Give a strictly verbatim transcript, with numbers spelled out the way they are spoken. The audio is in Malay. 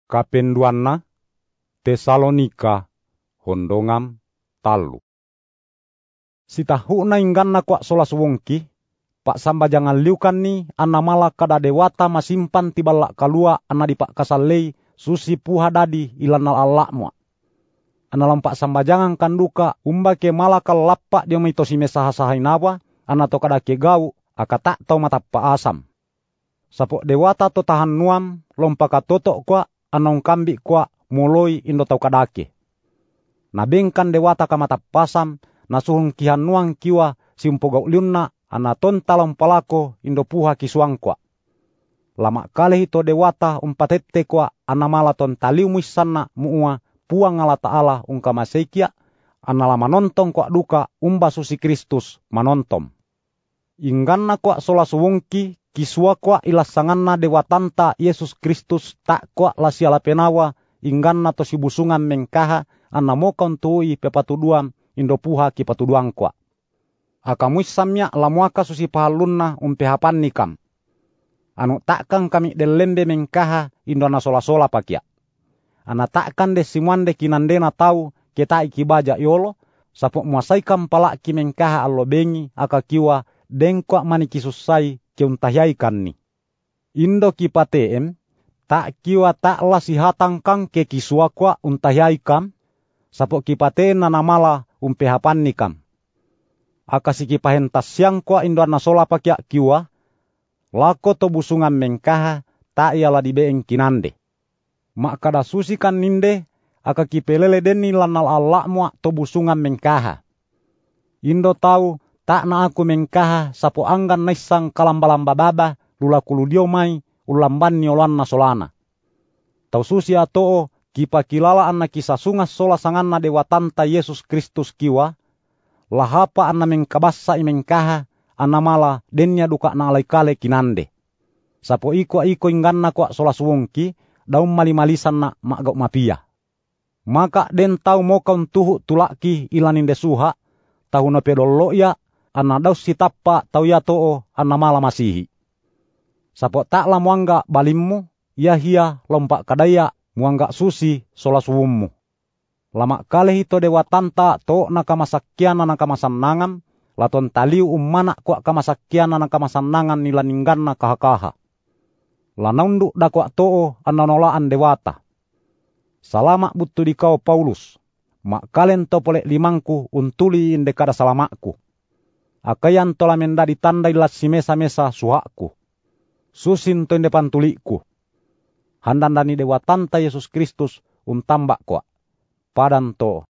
Kapenduanna Tesalonika hondongam talu. Sitahuna ingganna kwa sola suwongki, pak samba jangan liukan ni anna mala kada dewata masimpan tiballa kalua anna di pak kasallei susi puha dadi ilanal allakmu. Anna lampak samba jangan kanduka umba ke mala kalappa dia maitosi mesaha-saha inawa anna to kada ke gau aka tak tau matappa asam. Sapok dewata to tahan nuam lompaka totok kwa anong kambi kwa moloi indo tau kadake. Nabengkan dewata kamatapasam nasuhung kihan nuang kiwa simpogau liunna ana tonta lompalako indo puha kisuang kwa. Lama kali hito dewata umpatette kwa ana mala tonta liu muissanna muua puang ala ta'ala ungka maseikia ana lama nontong kwa duka umba susi Kristus manontom. Ingganna kwa sola suwongki kisua kwa ilasanganna dewatanta Yesus Kristus tak kwa lasiala penawa ingganna to sibusungan mengkaha anna mokon tuui pepatuduam indo puha ki patuduang kwa. Akamuissamnya lamuaka susi pahalunna umpehapan nikam. Anu takkan kami delembe mengkaha indo na sola-sola pakia. Ana takkan de simuande kinandena tau kita ikibaja yolo sapok muasaikam palak ki mengkaha allo bengi aka kiwa dengkwa mani kisusai kiuntahyaikan ni. Indo kipateem tak kiwa tak la sihatang kang ke kisua kwa untahyaikan sapok kipateen nanamala umpehapan nikam. Aka sikipahentas siang kwa indo na sola pakia kiwa lako to busungan mengkaha tak iala dibeeng kinande. Mak kada susikan ninde aka kipelele deni lanal allakmu to busungan mengkaha. Indo tau tak na aku mengkaha sapo anggan naisang kalamba-lamba baba lula kuludio mai ulamban niolan na solana. Tau susi atoo kipa kilala anna kisah sungas sola sanganna dewatanta Yesus Kristus kiwa lahapa anna mengkabassa imengkaha anna mala denya duka na alaikale kinande. Sapo iko iko ingganna kwa sola suwongki daum mali-malisan na makgau mapia. Maka den tau mokaun tuhu tulaki ilaninde suha tahu na pedollo ya anna daus sitappa tau ya too anna mala masihi. Sapo tak la muangga balimmu ya hia lompak kadaya muangga susi sola suwummu. Lama kale hito dewatanta to nakamasakiana nakamasannangan laton taliu ummana kwa kamasakiana nakamasannangan nilaningganna kaha-kaha. Lanaundu dakwa too anna nolaan dewata. Salama butu di kau Paulus. Mak kalen to polek limangku untuli inde kada salamakku. Akayan tola menda ditandai las si mesa-mesa suhaku. Susin to inde pantuliku. Handandani dewatanta Yesus Kristus untambak kwa. Padan to.